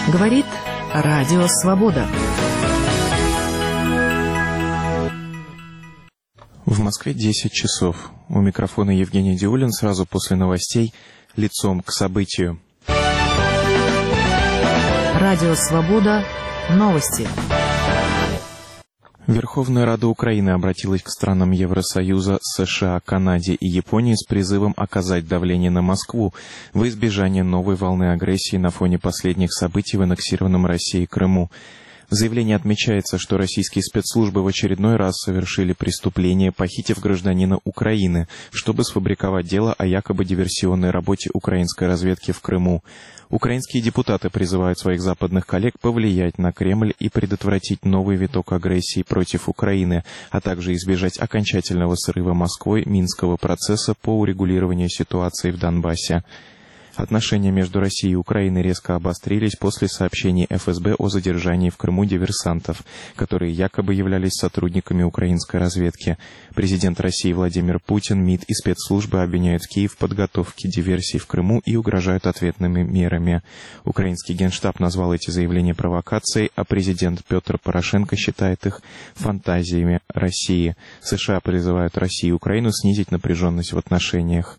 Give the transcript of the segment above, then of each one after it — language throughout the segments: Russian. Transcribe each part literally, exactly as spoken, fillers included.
Говорит Радио Свобода. В Москве десять часов. У микрофона Евгений Диулин. Сразу после новостей лицом к событию. Радио Свобода. Новости. Верховная Рада Украины обратилась к странам Евросоюза, США, Канаде и Японии с призывом оказать давление на Москву во избежание новой волны агрессии на фоне последних событий в аннексированном Россией Крыму. В заявлении отмечается, что российские спецслужбы в очередной раз совершили преступление, похитив гражданина Украины, чтобы сфабриковать дело о якобы диверсионной работе украинской разведки в Крыму. Украинские депутаты призывают своих западных коллег повлиять на Кремль и предотвратить новый виток агрессии против Украины, а также избежать окончательного срыва Москвой Минского процесса по урегулированию ситуации в Донбассе. Отношения между Россией и Украиной резко обострились после сообщений эф эс бэ о задержании в Крыму диверсантов, которые якобы являлись сотрудниками украинской разведки. Президент России Владимир Путин, МИД и спецслужбы обвиняют Киев в подготовке диверсий в Крыму и угрожают ответными мерами. Украинский генштаб назвал эти заявления провокацией, а президент Петр Порошенко считает их фантазиями России. США призывают Россию и Украину снизить напряженность в отношениях.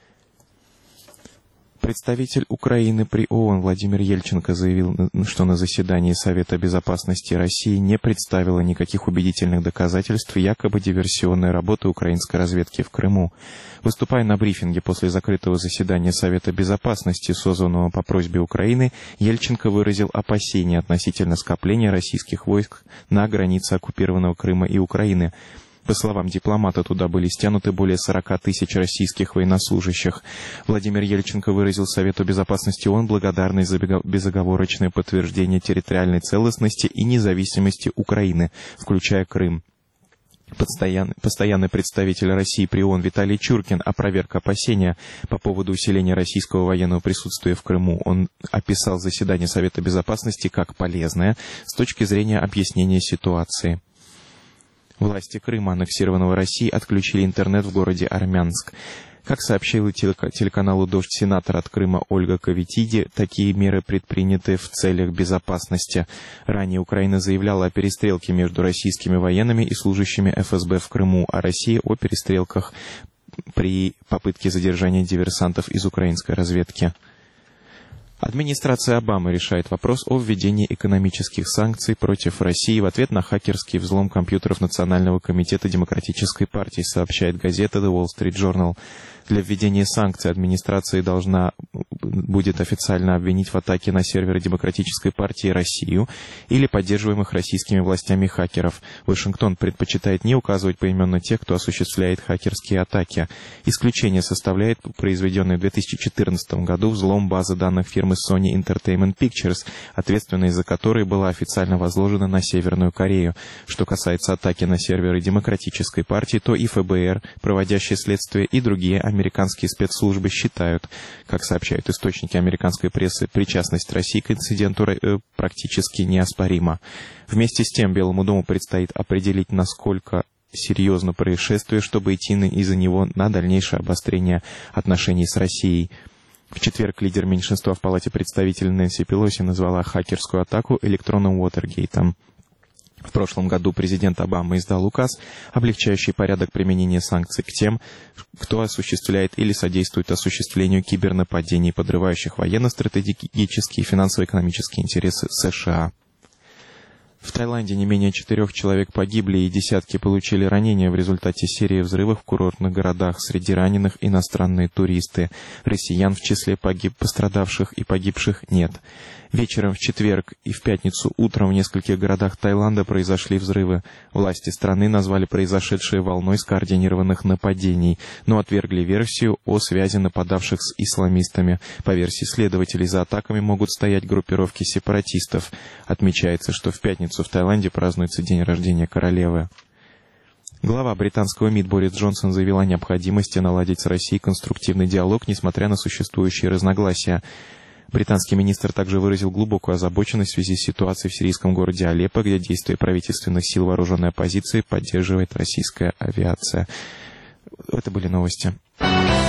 Представитель Украины при ООН Владимир Ельченко заявил, что на заседании Совета Безопасности России не представило никаких убедительных доказательств якобы диверсионной работы украинской разведки в Крыму. Выступая на брифинге после закрытого заседания Совета Безопасности, созванного по просьбе Украины, Ельченко выразил опасения относительно скопления российских войск на границе оккупированного Крыма и Украины. По словам дипломата, туда были стянуты более сорока тысяч российских военнослужащих. Владимир Ельченко выразил Совету Безопасности ООН благодарность за безоговорочное подтверждение территориальной целостности и независимости Украины, включая Крым. Постоянный, постоянный представитель России при ООН Виталий Чуркин опроверг опасения по поводу усиления российского военного присутствия в Крыму. Он описал заседание Совета Безопасности как полезное с точки зрения объяснения ситуации. Власти Крыма, аннексированного Россией, отключили интернет в городе Армянск. Как сообщила телеканалу «Дождь» сенатор от Крыма Ольга Кавитиди, такие меры предприняты в целях безопасности. Ранее Украина заявляла о перестрелке между российскими военными и служащими эф эс бэ в Крыму, а Россия о перестрелках при попытке задержания диверсантов из украинской разведки. Администрация Обамы решает вопрос о введении экономических санкций против России в ответ на хакерский взлом компьютеров Национального комитета Демократической партии, сообщает газета The Wall Street Journal. Для введения санкций администрация должна будет официально обвинить в атаке на серверы Демократической партии Россию или поддерживаемых российскими властями хакеров. Вашингтон предпочитает не указывать поименно тех, кто осуществляет хакерские атаки. Исключение составляет произведенный в две тысячи четырнадцатом году взлом базы данных фирмы Sony Entertainment Pictures, ответственность за которой была официально возложена на Северную Корею. Что касается атаки на серверы Демократической партии, то и эф бэ эр, проводящие следствие, и другие американские спецслужбы считают, как сообщают источники американской прессы, причастность России к инциденту э, практически неоспорима. Вместе с тем Белому дому предстоит определить, насколько серьезно происшествие, чтобы идти из-за него на дальнейшее обострение отношений с Россией. В четверг лидер меньшинства в Палате представителей Нэнси Пелоси назвала хакерскую атаку электронным Уотергейтом. В прошлом году президент Обама издал указ, облегчающий порядок применения санкций к тем, кто осуществляет или содействует осуществлению кибернападений, подрывающих военно-стратегические и финансово-экономические интересы США. В Таиланде не менее четырех человек погибли и десятки получили ранения в результате серии взрывов в курортных городах. Среди раненых иностранные туристы. Россиян в числе погиб... пострадавших и погибших нет. Вечером в четверг и в пятницу утром в нескольких городах Таиланда произошли взрывы. Власти страны назвали произошедшее волной скоординированных нападений, но отвергли версию о связи нападавших с исламистами. По версии следователей, за атаками могут стоять группировки сепаратистов. Отмечается, что в пятницу в Таиланде празднуется день рождения королевы. Глава британского МИД Борис Джонсон заявил о необходимости наладить с Россией конструктивный диалог, несмотря на существующие разногласия. Британский министр также выразил глубокую озабоченность в связи с ситуацией в сирийском городе Алеппо, где действия правительственных сил вооруженной оппозиции поддерживает российская авиация. Это были новости.